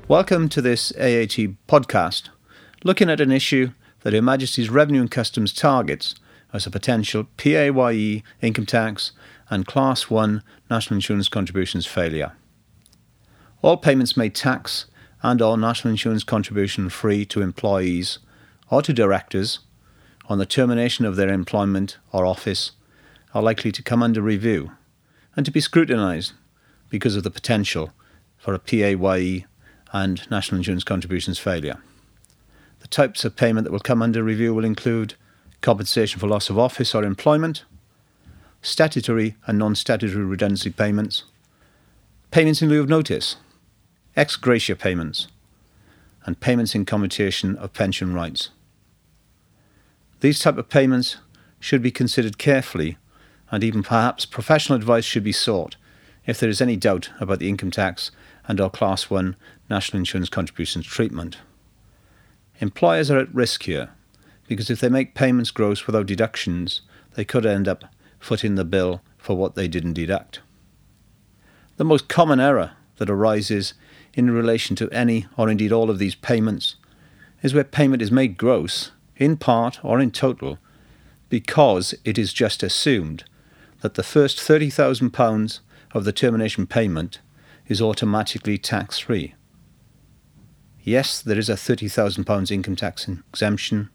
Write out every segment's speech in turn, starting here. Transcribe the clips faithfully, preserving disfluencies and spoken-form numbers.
Welcome to this A A T podcast, looking at an issue that Her Majesty's Revenue and Customs targets as a potential P A Y E income tax and Class one national insurance contributions failure. All payments made tax and or national insurance contribution free to employees or to directors on the termination of their employment or office are likely to come under review and to be scrutinised because of the potential for a P A Y E and national insurance contributions failure. The types of payment that will come under review will include compensation for loss of office or employment, statutory and non-statutory redundancy payments, payments in lieu of notice, ex gratia payments, and payments in commutation of pension rights. These type of payments should be considered carefully, and even perhaps professional advice should be sought if there is any doubt about the income tax and or Class one national insurance contributions treatment. Employers are at risk here because if they make payments gross without deductions, they could end up footing the bill for what they didn't deduct. The most common error that arises in relation to any or indeed all of these payments is where payment is made gross, in part or in total, because it is just assumed that the first thirty thousand pounds of the termination payment is automatically tax-free. Yes, there is a thirty thousand pounds income tax exemption,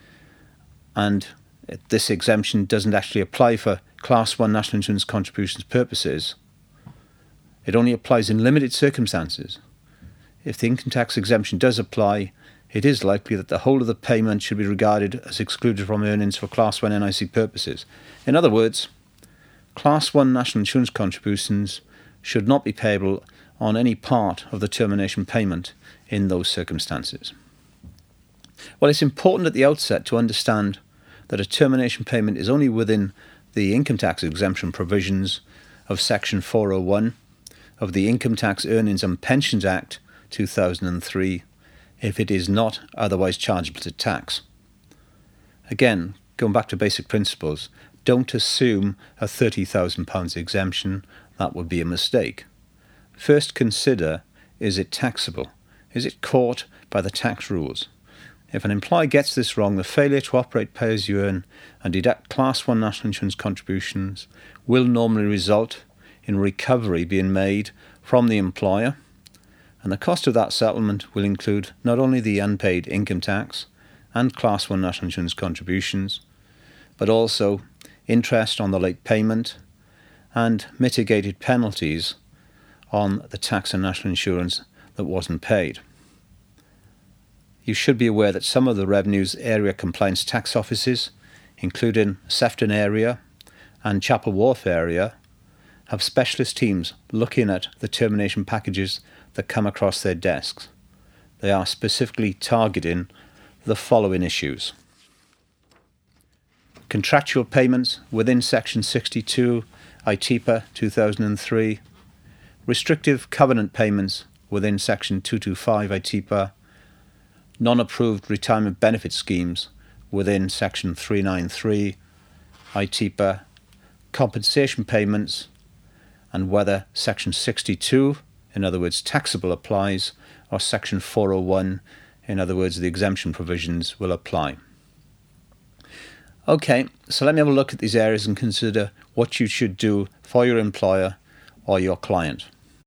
and this exemption doesn't actually apply for Class one national insurance contributions purposes. It only applies in limited circumstances. If the income tax exemption does apply, it is likely that the whole of the payment should be regarded as excluded from earnings for Class one N I C purposes. In other words, Class one national insurance contributions should not be payable on any part of the termination payment in those circumstances. Well, it's important at the outset to understand that a termination payment is only within the income tax exemption provisions of Section four oh one of the Income Tax Earnings and Pensions Act two thousand three if it is not otherwise chargeable to tax. Again, going back to basic principles, don't assume a thirty thousand pounds exemption. That would be a mistake. First consider, is it taxable? Is it caught by the tax rules? If an employer gets this wrong, the failure to operate pay as you earn and deduct Class one national insurance contributions will normally result in recovery being made from the employer, and the cost of that settlement will include not only the unpaid income tax and Class one national insurance contributions, but also interest on the late payment and mitigated penalties on the tax and national insurance that wasn't paid. You should be aware that some of the Revenue's area compliance tax offices, including Sefton area and Chapel Wharf area, have specialist teams looking at the termination packages that come across their desks. They are specifically targeting the following issues: contractual payments within Section sixty-two I T P A two thousand three, restrictive covenant payments within Section two twenty-five I T P A, non-approved retirement benefit schemes within Section three ninety-three I T P A, compensation payments, and whether Section sixty-two, in other words taxable, applies, or Section four oh one, in other words the exemption provisions, will apply. Okay, so let me have a look at these areas and consider what you should do for your employer or your client.